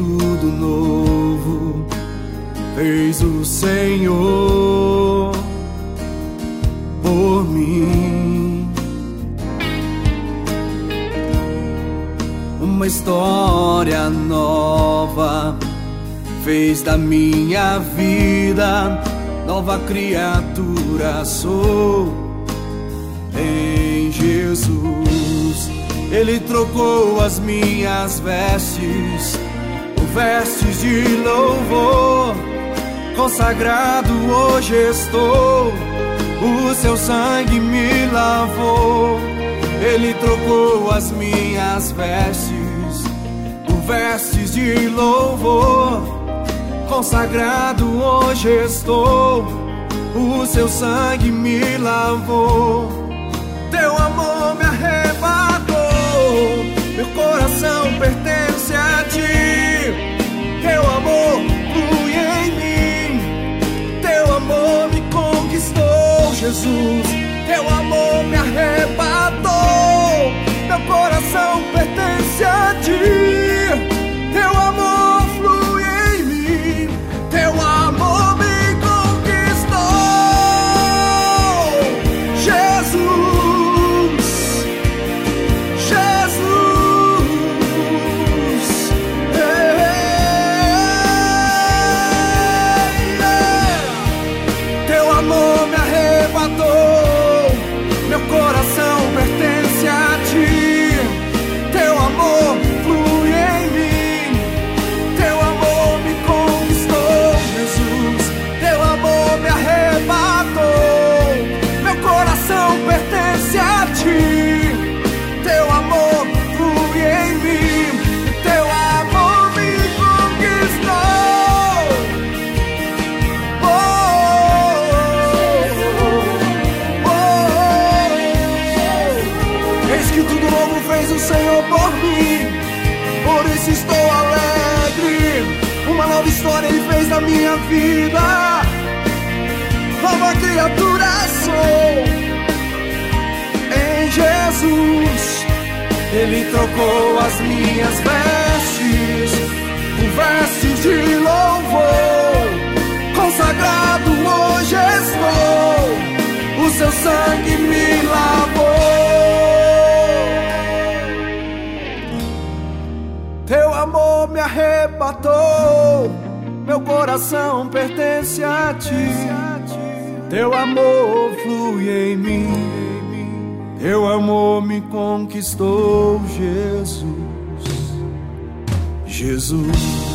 tudo novo fez o Senhor por mim. Uma história nova fez da minha vida, nova criatura sou em Jesus. Ele trocou as minhas vestes por vestes de louvor. Consagrado hoje estou, o seu sangue me lavou. Ele trocou as minhas vestes por vestes de louvor. Consagrado hoje estou, o seu sangue me lavou. Teu amor me arrebatou, meu coração pertence a ti. Teu amor flui em mim, teu amor me conquistou, Jesus. Teu amor me arrebatou, meu coração pertence a ti. Teu amor flui em mim, teu amor me conquistou, Jesus, Jesus. Teu amor me arrebatou, meu coração pertence a ti. Teu amor flui em mim, teu amor me conquistou, Jesus. Teu amor me arrebatou, meu coração pertence a ti. Teu amor flui em mim, teu amor me conquistou. Oh, oh, oh. Eis que tudo novo fez o Senhor por mim, por isso estou alegre. Uma nova história Ele fez na minha vida, nova criatura sou em Jesus. Ele trocou as minhas vestes por vestes de louvor. Consagrado hoje estou, o seu sangue me lavou. Teu amor me arrebatou, meu coração pertence a ti. Teu amor flui em mim, teu amor me conquistou, Jesus, Jesus.